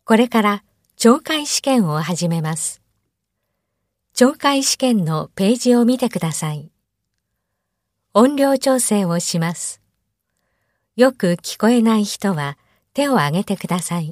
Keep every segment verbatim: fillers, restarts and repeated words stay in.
これから懲戒試験を始めます。懲戒試験のページを見てください。音量調整をします。よく聞こえない人は手を挙げてください。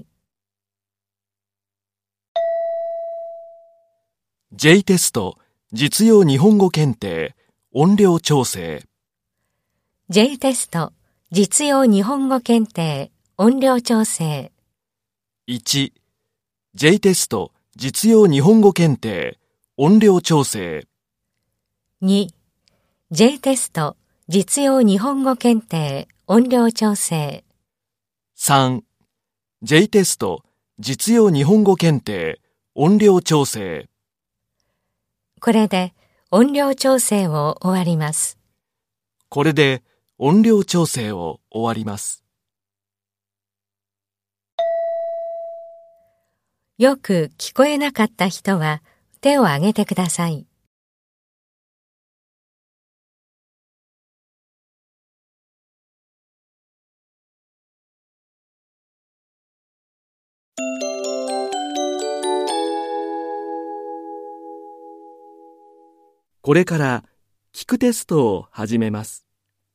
J テスト実用日本語検定音量調整 J テスト実用日本語検定音量調整いち J テスト実用日本語検定音量調整に J テスト実用日本語検定音量調整さん J テスト実用日本語検定音量調整これで音量調整を終わります。 これで音量調整を終わります。 よく聞こえなかった人は手を挙げてください。 これから聞くテストを始めます。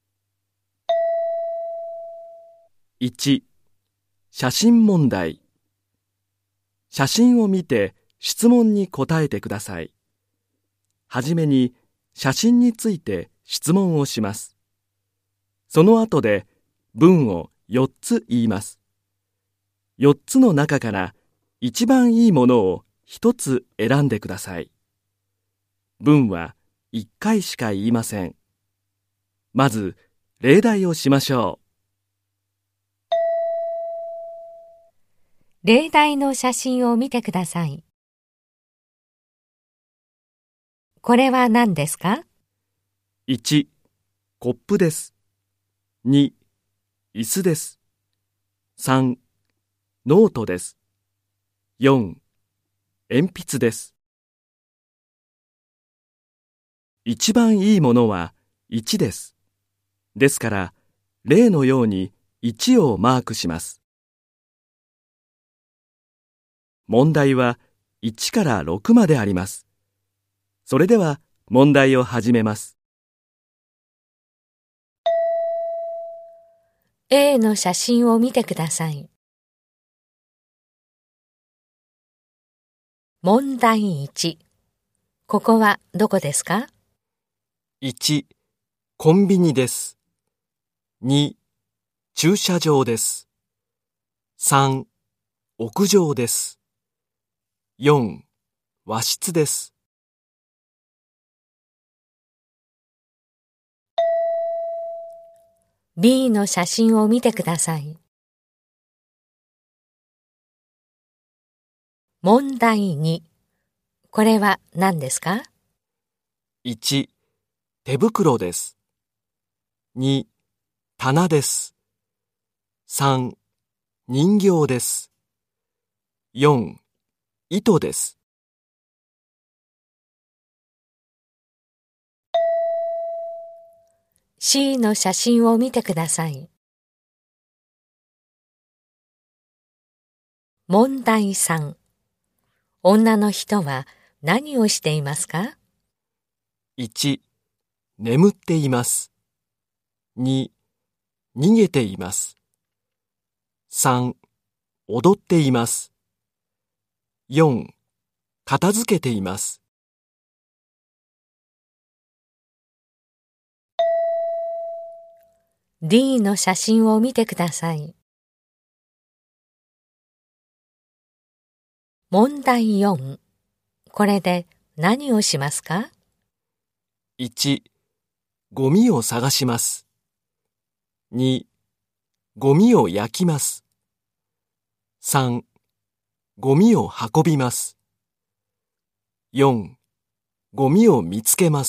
いち、写真問題。写真を見て質問に答えてください。はじめに写真について質問をします。その後で文をよっつ言います。よっつの中から一番いいものをひとつ選んでください。文はいっかいしか言いません。まず例題をしましょう。 例題の写真を見てください。これは何ですか？ いち、コップです。に、椅子です。さん、ノートです。よん、鉛筆です。一番いいものはいちです。ですから、例のようにいちをマークします。問題はいちからろくまであります。それでは問題を始めます。 A の写真を見てください。問題いち。ここはどこですか？ いち、コンビニです。に、駐車場です。さん、屋上です。よん、和室です。 B の写真を見てください。問題に。これは何ですか？ いち、手袋です。に、棚です。さん、人形です。よん、糸です。 C の写真を見てください。問題さん。女の人は何をしていますか？ いち、眠っています。に、逃げています。さん、踊っています。よん、片付けています。 D の写真を見てください。問題よん。これで何をしますか？ いち、ゴミを探します。に、ゴミを焼きます。さん、ゴミを運びます。よん、ゴミを見つけます。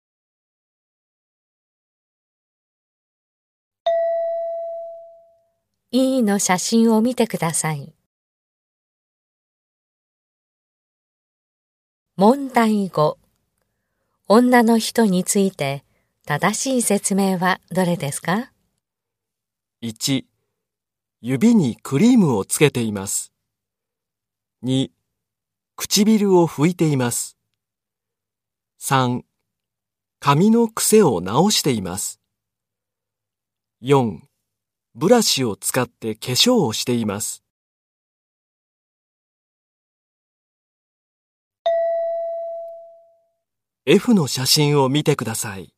E の写真を見てください。問題ご。女の人について正しい説明はどれですか？ いち、指にクリームをつけています。 に、唇を拭いています。さん、髪の癖を直しています。よん、ブラシを使って化粧をしています。F の写真を見てください。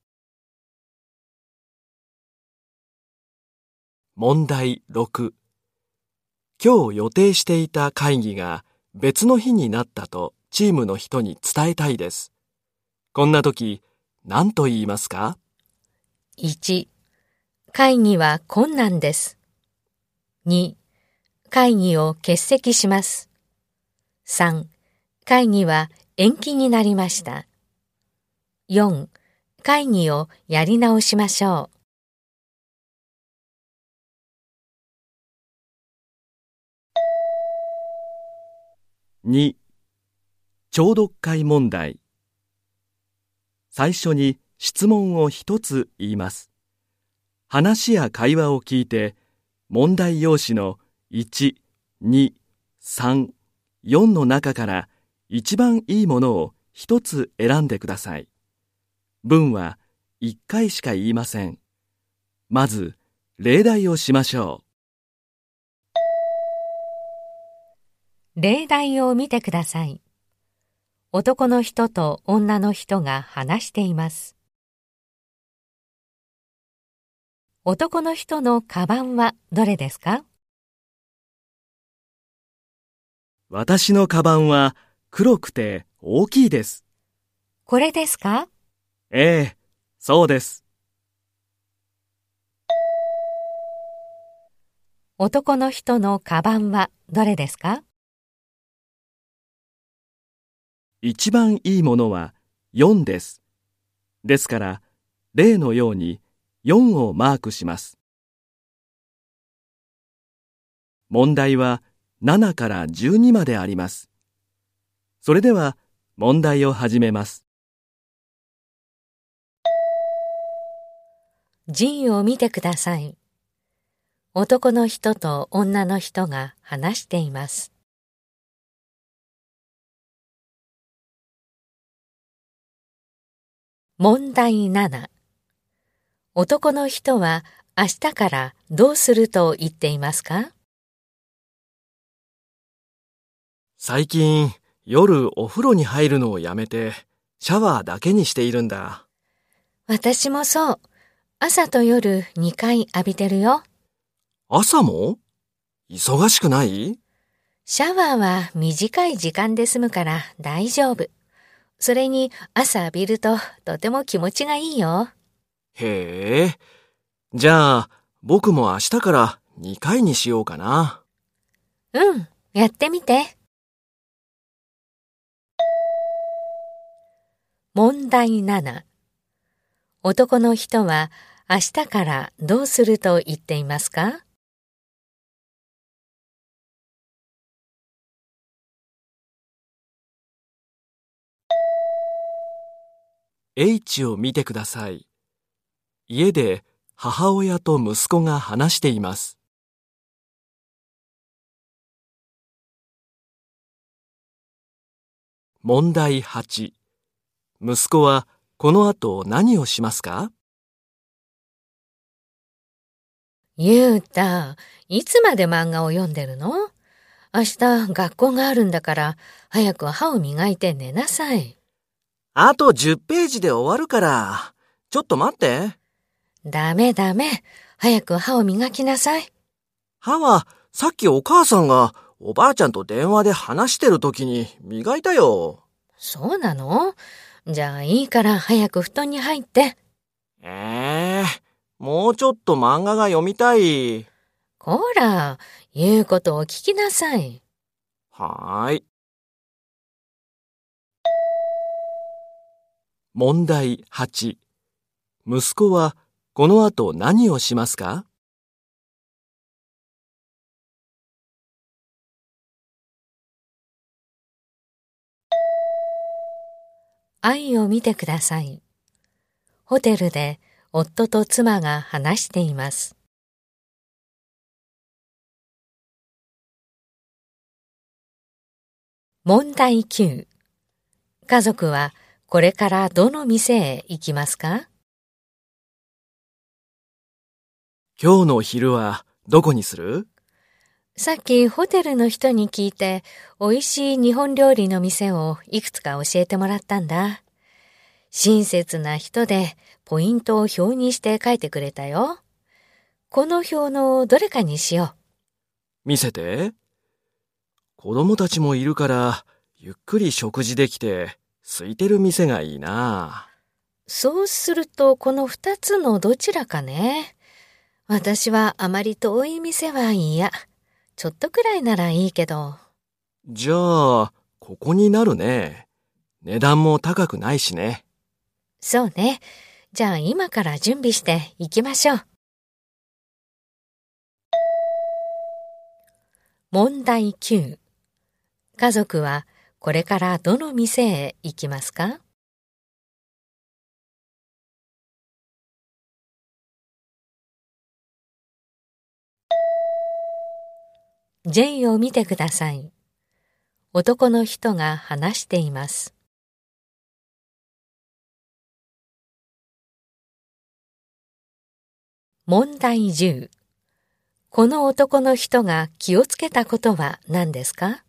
問題ろく。今日予定していた会議が別の日になったとチームの人に伝えたいです。こんな時、何と言いますか？ いち、会議は困難です。に、会議を欠席します。さん、会議は延期になりました。よん、会議をやり直しましょう。に、聴読会問題。最初に質問を一つ言います。話や会話を聞いて、問題用紙のいち、に、さん、よんの中から一番いいものを一つ選んでください。文はいっかいしか言いません。まず、例題をしましょう。例題を見てください。男の人と女の人が話しています。男の人のカバンはどれですか？ 私のカバンは黒くて大きいです。 これですか？ ええ、そうです。 男の人のカバンはどれですか？ 一番いいものはよんです。ですから、例のようによんをマークします。問題はななからじゅうにまであります。それでは問題を始めます。 字を見てください。男の人と女の人が話しています。問題なな。男の人は明日からどうすると言っていますか？ 最近、夜お風呂に入るのをやめて、シャワーだけにしているんだ。 私もそう。朝と夜にかい浴びてるよ。 朝も？忙しくない？ シャワーは短い時間で済むから大丈夫。それに朝浴びるととても気持ちがいいよ。 へえ。じゃあ、僕も明日からにかいにしようかな。 うん、やってみて。問題なな。男の人は明日からどうすると言っていますか？ H を見てください。家で母親と息子が話しています。問題はち。息子はこの後何をしますか？ ゆうた、いつまで漫画を読んでるの？明日学校があるんだから早く歯を磨いて寝なさい。 あとじゅっページで終わるから、ちょっと待って。 ダメダメ。早く歯を磨きなさい。 歯はさっきお母さんがおばあちゃんと電話で話してる時に磨いたよ。 そうなの？じゃあいいから早く布団に入って。 ええー、もうちょっと漫画が読みたい。 こら、言うことを聞きなさい。 はーい。問題はち。息子はこの後何をしますか？ 愛を見てください。ホテルで夫と妻が話しています。 問題きゅう。家族はこれからどの店へ行きますか？ 今日の昼はどこにする？ さっきホテルの人に聞いて、美味しい日本料理の店をいくつか教えてもらったんだ。親切な人でポイントを表にして書いてくれたよ。この表のどれかにしよう。 見せて。子供たちもいるからゆっくり食事できて空いてる店がいいな。 そうするとこの二つのどちらかね。私はあまり遠い店は嫌。ちょっとくらいならいいけど。 じゃあここになるね。値段も高くないしね。 そうね。じゃあ今から準備して行きましょう。問題きゅう。家族はこれからどの店へ行きますか？J を見てください。男の人が話しています。問題じゅう。この男の人が気をつけたことは何ですか？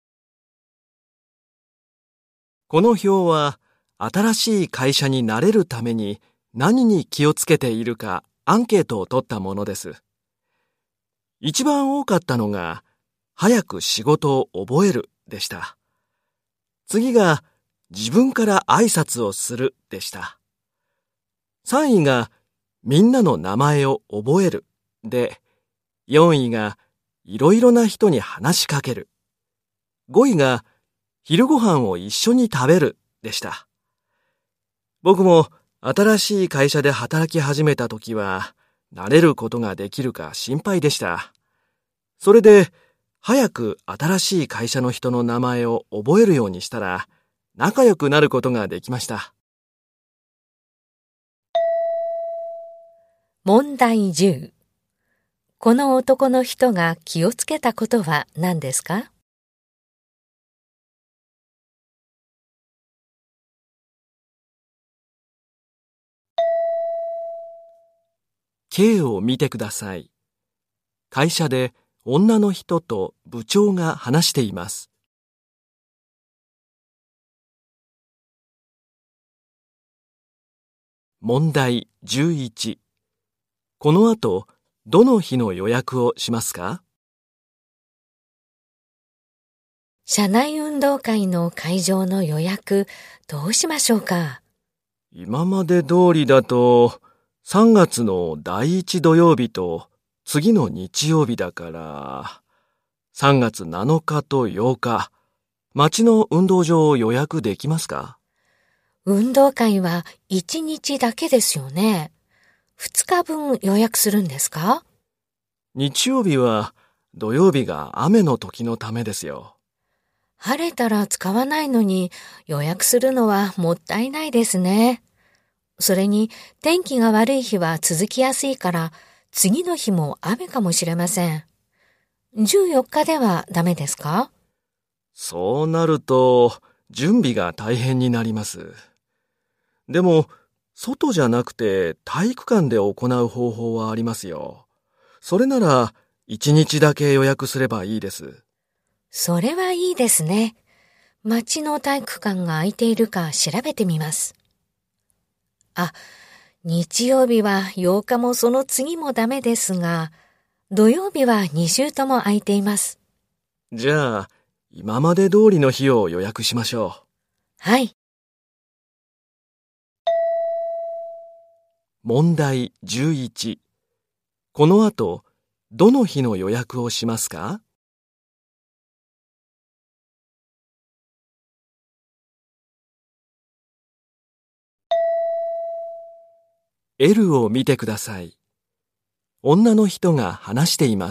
この表は新しい会社に慣れるために何に気をつけているかアンケートを取ったものです。一番多かったのが早く仕事を覚えるでした。次が自分から挨拶をするでした。さんいがみんなの名前を覚えるで、よんいがいろいろな人に話しかける。ごいが昼ご飯を一緒に食べるでした。僕も新しい会社で働き始めた時は慣れることができるか心配でした。それで早く新しい会社の人の名前を覚えるようにしたら仲良くなることができました。 問題じゅう。この男の人が気をつけたことは何ですか？ K を見てください。会社で女の人と部長が話しています。問題じゅういち。この後、どの日の予約をしますか？ 社内運動会の会場の予約、どうしましょうか？ 今まで通りだと、さんがつのだいいち土曜日と次の日曜日だから、さんがつなのかとようか、町の運動場を予約できますか？ 運動会はいちにちだけですよね。ふつかぶん予約するんですか？ 日曜日は土曜日が雨の時のためですよ。 晴れたら使わないのに予約するのはもったいないですね。それに天気が悪い日は続きやすいから次の日も雨かもしれません。じゅうよっかではダメですか？ そうなると準備が大変になります。でも外じゃなくて体育館で行う方法はありますよ。それならいちにちだけ予約すればいいです。 それはいいですね。町の体育館が空いているか調べてみます。あ、日曜日はようかもその次もダメですが、土曜日はに週とも空いています。 じゃあ、今まで通りの日を予約しましょう。 はい。 問題じゅういち。この後、どの日の予約をしますか？L を見てください。女の人が話しています。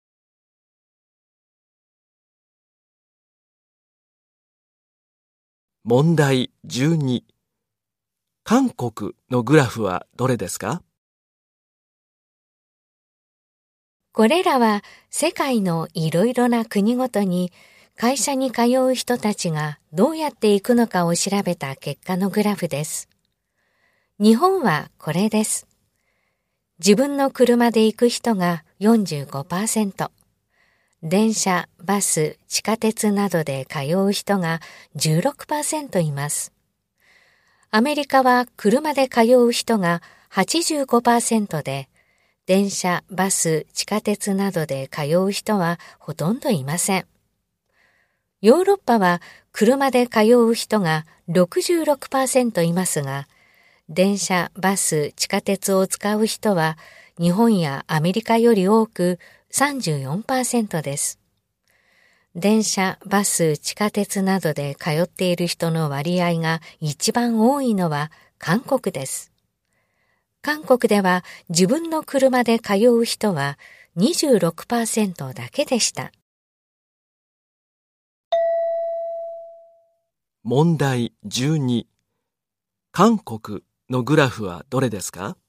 問題じゅうに。韓国のグラフはどれですか？ これらは世界のいろいろな国ごとに会社に通う人たちがどうやって行くのかを調べた結果のグラフです。日本はこれです。自分の車で行く人が よんじゅうごパーセント、電車、バス、地下鉄などで通う人が じゅうろくパーセント います。アメリカは車で通う人が はちじゅうごパーセント で、電車、バス、地下鉄などで通う人はほとんどいません。ヨーロッパは車で通う人が ろくじゅうろくパーセント いますが、電車、バス、地下鉄を使う人は日本やアメリカより多く さんじゅうよんパーセント です。電車、バス、地下鉄などで通っている人の割合が一番多いのは韓国です。韓国では自分の車で通う人は にじゅうろくパーセント だけでした。 問題じゅうに。韓国のグラフはどれですか？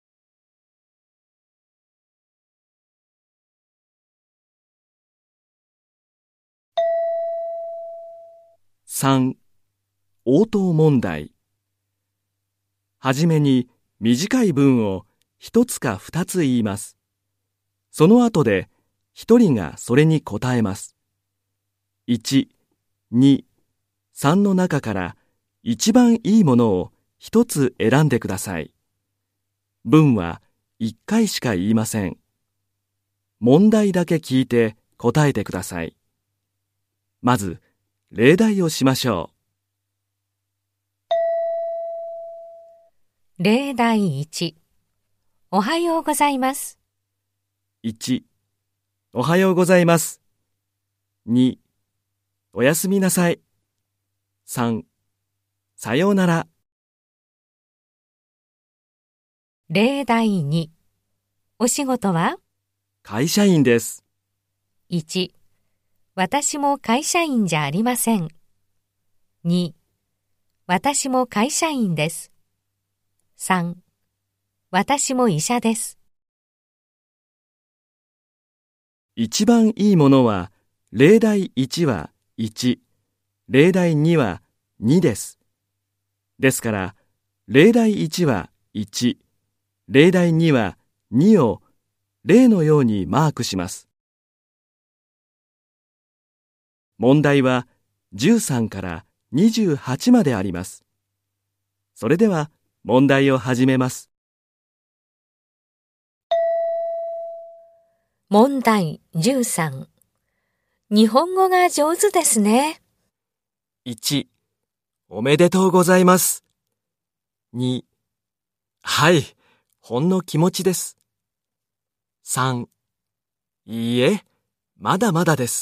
さん. 応答問題。はじめに短い文を一つか二つ言います。その後で一人がそれに答えます。いち、に、さんの中から一番いいものを一つ選んでください。文は一回しか言いません。問題だけ聞いて答えてください。まず、例題をしましょう。 例題いち、おはようございます。 いち、おはようございます。に、おやすみなさい。さん、さようなら。 例題に、お仕事は？ 会社員です。 いち、私も会社員じゃありません。に、私も会社員です。さん、私も医者です。 一番いいものは、例題いちはいち、例題にはにです。ですから、例題いちはいち、例題にはにを例のようにマークします。問題はじゅうさんからにじゅうはちまであります。それでは問題を始めます。 問題じゅうさん。日本語が上手ですね。 いち、おめでとうございます。に、はい、ほんの気持ちです。さん、いいえ、まだまだです。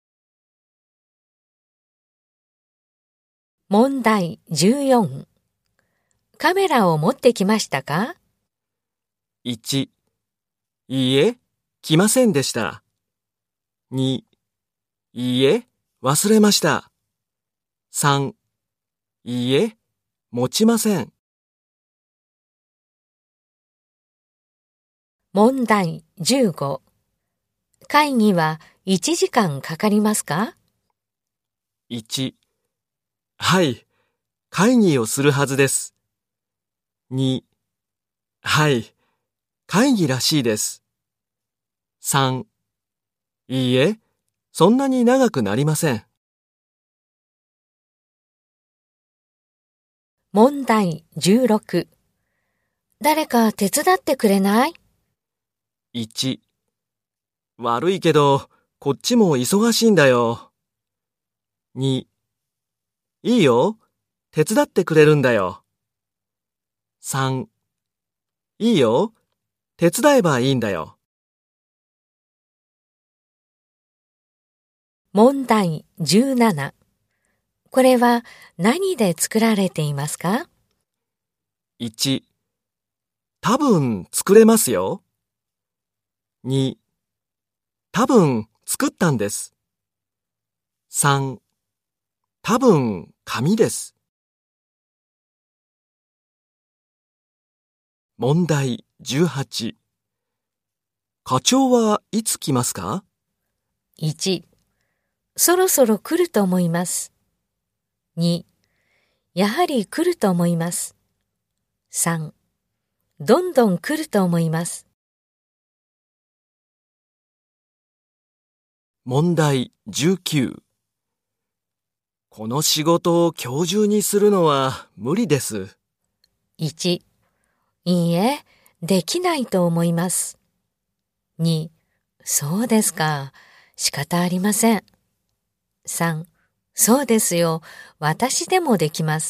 問題じゅうよん。カメラを持ってきましたか？ いち、いいえ、来ませんでした。に、いいえ、忘れました。さん、いいえ、持ちません。 問題じゅうご。会議はいちじかんかかりますか？ いち、はい、会議をするはずです。に、はい、会議らしいです。さん、いいえ、そんなに長くなりません。 問題じゅうろく。誰か手伝ってくれない？ いち、悪いけど、こっちも忙しいんだよ。に、いいよ、手伝ってくれるんだよ。さん、いいよ、手伝えばいいんだよ。 問題じゅうなな。これは何で作られていますか？ いち、多分作れますよ。に、多分作ったんです。さん、多分紙です。問題じゅうはち。課長はいつ来ますか？ いち、 そろそろ来ると思います。に、やはり来ると思います。さん、どんどん来ると思います。 問題じゅうきゅう。この仕事を今日中にするのは無理です。 いち、いいえ、できないと思います。に、そうですか、仕方ありません。さん、そうですよ、私でもできます。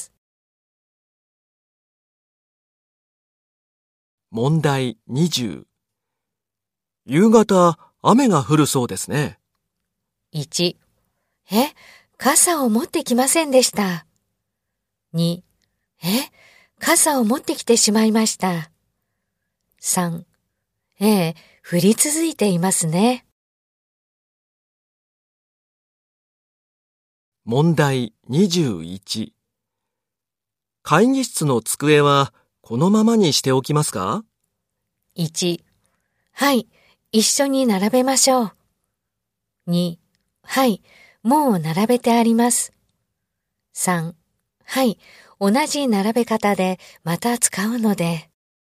問題にじゅう。夕方、雨が降るそうですね。 いち、え、傘を持ってきませんでした。に、え、傘を持ってきてしまいました。さん、ええ、降り続いていますね。 問題にじゅういち。会議室の机はこのままにしておきますか？ いち、はい、一緒に並べましょう。に、はい、もう並べてあります。さん、はい、同じ並べ方でまた使うので。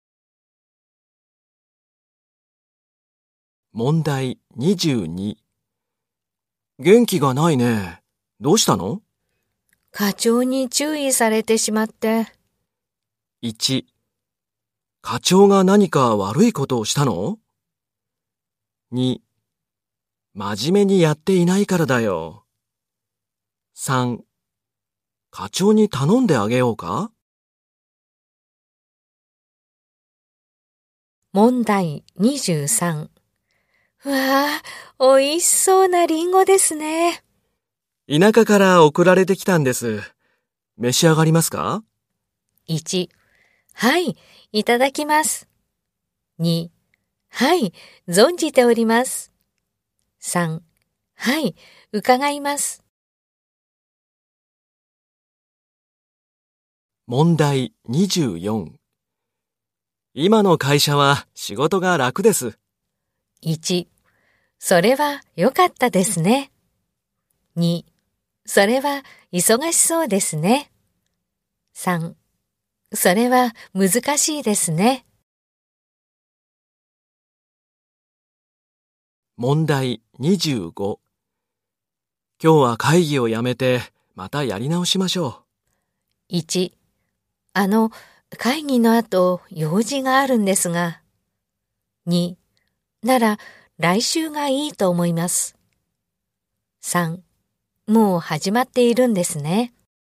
問題にじゅうに。元気がないね。どうしたの？ 課長に注意されてしまって。 いち、課長が何か悪いことをしたの？に、真面目にやっていないからだよ。さん、課長に頼んであげようか？ 問題にじゅうさん。わあ、おいしそうなリンゴですね。 田舎から送られてきたんです。召し上がりますか？ いち、はい、いただきます。に、はい、存じております。さん、はい、伺います。 問題にじゅうよん。今の会社は仕事が楽です。 いち、それは良かったですね。に、それは忙しそうですね。さん、それは難しいですね。 問題にじゅうご。今日は会議をやめてまたやり直しましょう。 いち、あの、会議の後用事があるんですが。に、なら来週がいいと思います。さん、もう始まっているんですね。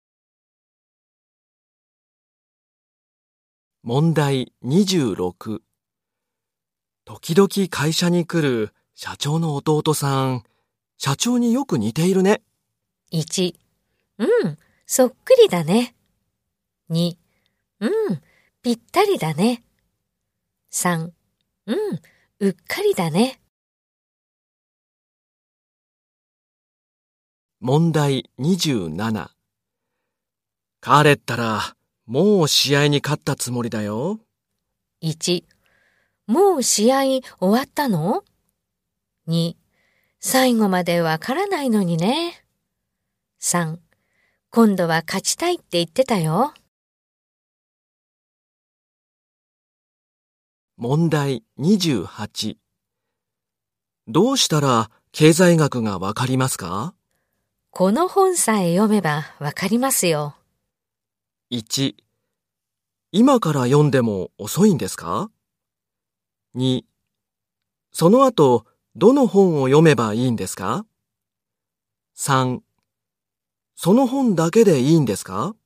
問題にじゅうろく。時々会社に来る社長の弟さん、社長によく似ているね。 いち、うん、そっくりだね。に、うん、ぴったりだね。さん、うん、うっかりだね。 問題にじゅうなな。彼ったらもう試合に勝ったつもりだよ。 いち、もう試合終わったの？に、最後までわからないのにね。さん、今度は勝ちたいって言ってたよ。 問題にじゅうはち。どうしたら経済学がわかりますか？ この本さえ読めばわかりますよ。 いち、今から読んでも遅いんですか？に、その後どの本を読めばいいんですか？さん、その本だけでいいんですか？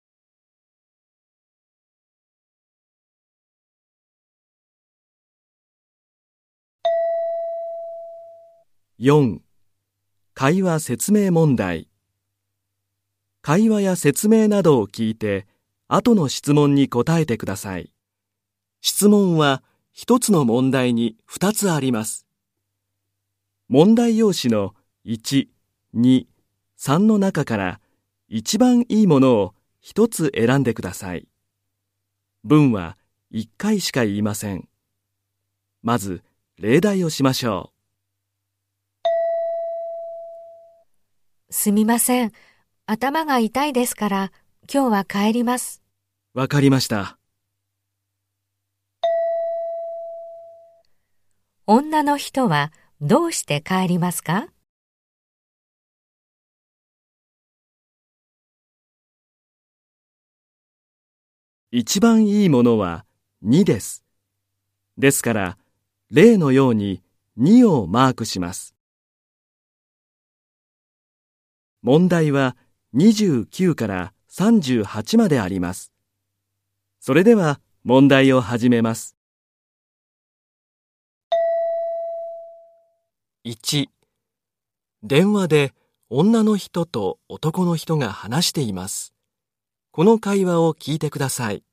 よん、会話説明問題。会話や説明などを聞いて、後の質問に答えてください。質問は一つの問題に二つあります。問題用紙のいち、に、さんの中から一番いいものを一つ選んでください。文はいっかいしか言いません。まず例題をしましょう。 すみません。頭が痛いですから、今日は帰ります。 わかりました。 女の人はどうして帰りますか？ 一番いいものはにです。ですから、例のようににをマークします。問題はにじゅうきゅうからさんじゅうはちまであります。それでは問題を始めます。いち、電話で女の人と男の人が話しています。この会話を聞いてください。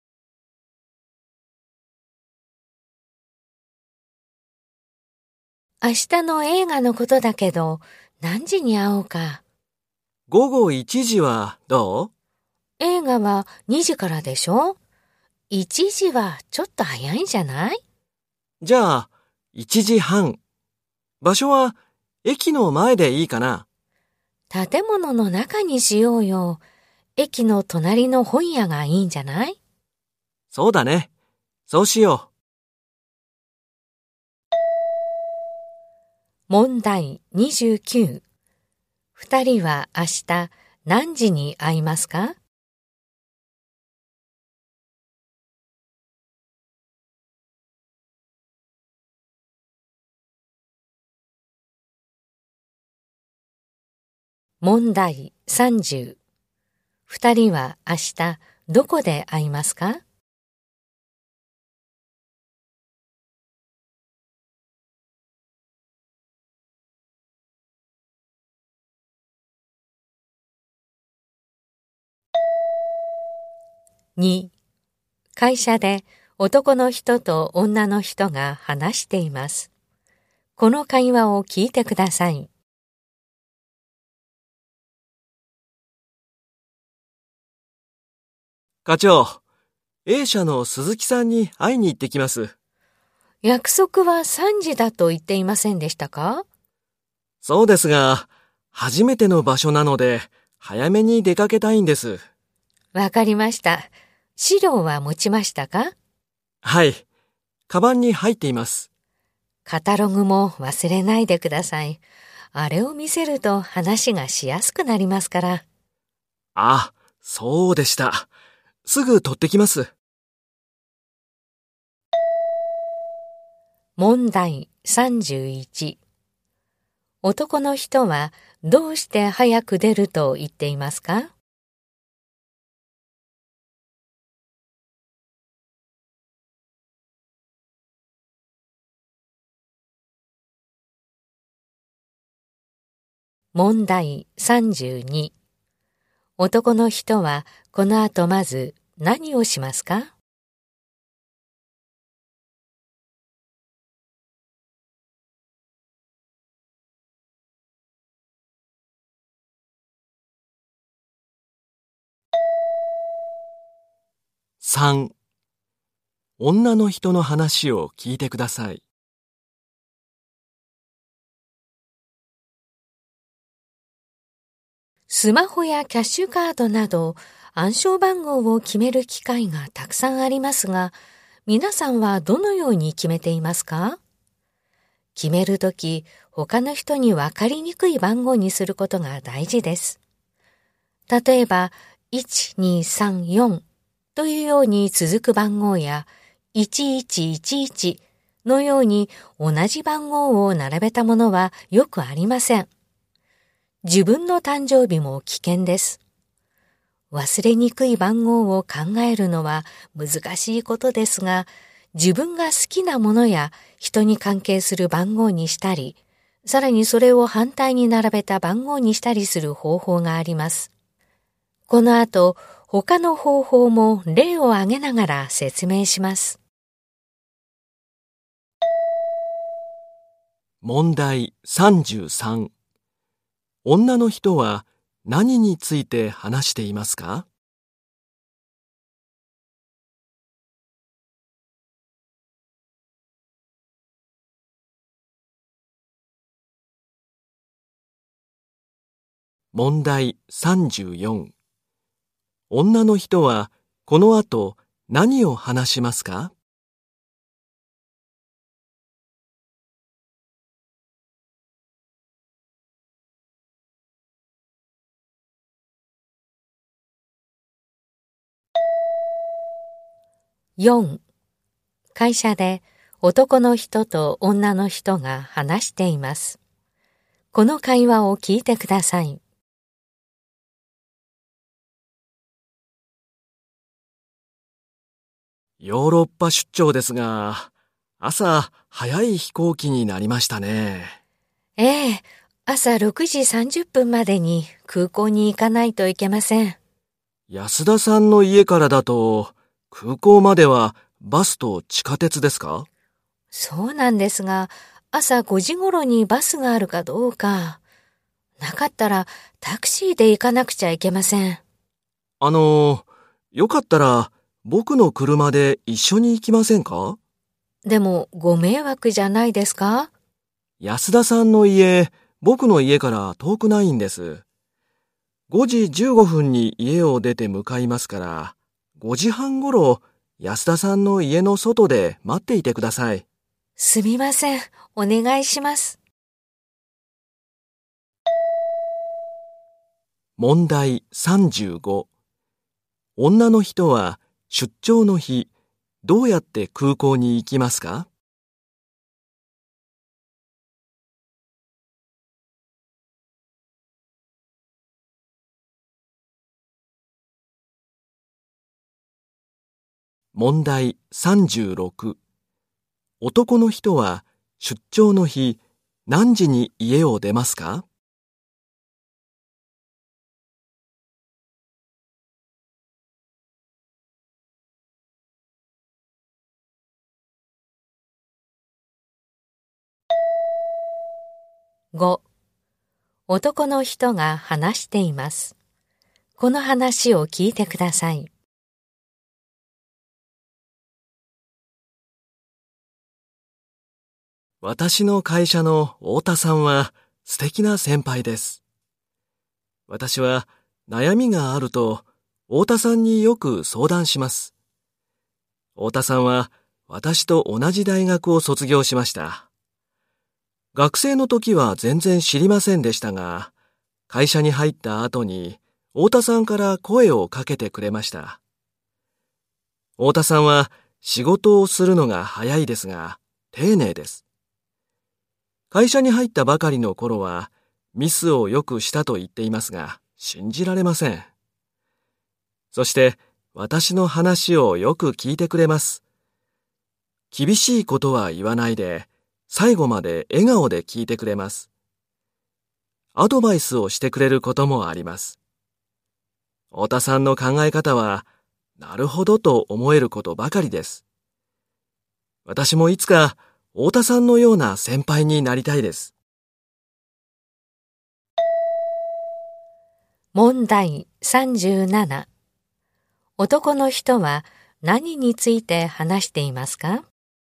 明日の映画のことだけど、何時に会おうか。 午後いちじはどう？ 映画はにじからでしょ？いちじはちょっと早いんじゃない？ じゃあ、いちじはん。場所は駅の前でいいかな？ 建物の中にしようよ。駅の隣の本屋がいいんじゃない？ そうだね。そうしよう。 問題にじゅうきゅう。二人は明日何時に会いますか？問題さんじゅう。二人は明日どこで会いますか？に、会社で男の人と女の人が話しています。この会話を聞いてください。 課長、A 社の鈴木さんに会いに行ってきます。 約束はさんじだと言っていませんでしたか？ そうですが、初めての場所なので、早めに出かけたいんです。 わかりました。資料は持ちましたか？ はい、カバンに入っています。 カタログも忘れないでください。あれを見せると話がしやすくなりますから。 あ、そうでした。すぐ取ってきます。 問題さんじゅういち。男の人はどうして早く出ると言っていますか？問題さんじゅうに。男の人はこの後まず何をしますか？ さん、女の人の話を聞いてください。 スマホやキャッシュカードなど暗証番号を決める機会がたくさんありますが、皆さんはどのように決めていますか？決めるとき、他の人に分かりにくい番号にすることが大事です。例えば、いちにさんよんというように続く番号や、いちいちいちいちのように同じ番号を並べたものはよくありません。自分の誕生日も危険です。忘れにくい番号を考えるのは難しいことですが、自分が好きなものや人に関係する番号にしたり、さらにそれを反対に並べた番号にしたりする方法があります。この後、他の方法も例を挙げながら説明します。 問題さんじゅうさん。女の人は何について話していますか？ 問題さんじゅうよん。女の人はこの後何を話しますか？ よん、会社で男の人と女の人が話しています。この会話を聞いてください。 ヨーロッパ出張ですが、朝早い飛行機になりましたね。 ええ、朝ろくじさんじゅっぷんまでに空港に行かないといけません。 安田さんの家からだと、空港まではバスと地下鉄ですか？ そうなんですが、朝ごじ頃にバスがあるかどうか。なかったらタクシーで行かなくちゃいけません。 あの、よかったら僕の車で一緒に行きませんか？ でもご迷惑じゃないですか？ 安田さんの家、僕の家から遠くないんです。ごじじゅうごふんに家を出て向かいますから、ごじはんごろ安田さんの家の外で待っていてください。 すみません。お願いします。 問題さんじゅうご。女の人は出張の日、どうやって空港に行きますか？問題さんじゅうろく。男の人は出張の日、何時に家を出ますか？ ご、男の人が話しています。この話を聞いてください。 私の会社の太田さんは素敵な先輩です。私は悩みがあると太田さんによく相談します。太田さんは私と同じ大学を卒業しました。学生の時は全然知りませんでしたが、会社に入った後に太田さんから声をかけてくれました。太田さんは仕事をするのが早いですが、丁寧です。会社に入ったばかりの頃はミスをよくしたと言っていますが、信じられません。そして私の話をよく聞いてくれます。厳しいことは言わないで、最後まで笑顔で聞いてくれます。アドバイスをしてくれることもあります。太田さんの考え方は、なるほどと思えることばかりです。私もいつか太田さんのような先輩になりたいです。 問題さんじゅうなな。男の人は何について話していますか？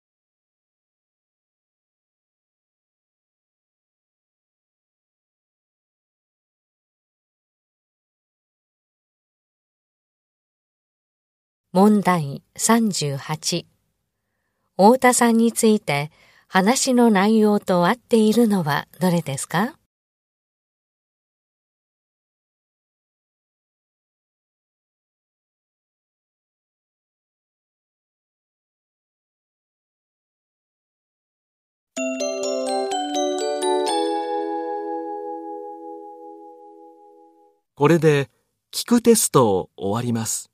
問題さんじゅうはち。太田さんについて話の内容と合っているのはどれですか？ これで聞くテストを終わります。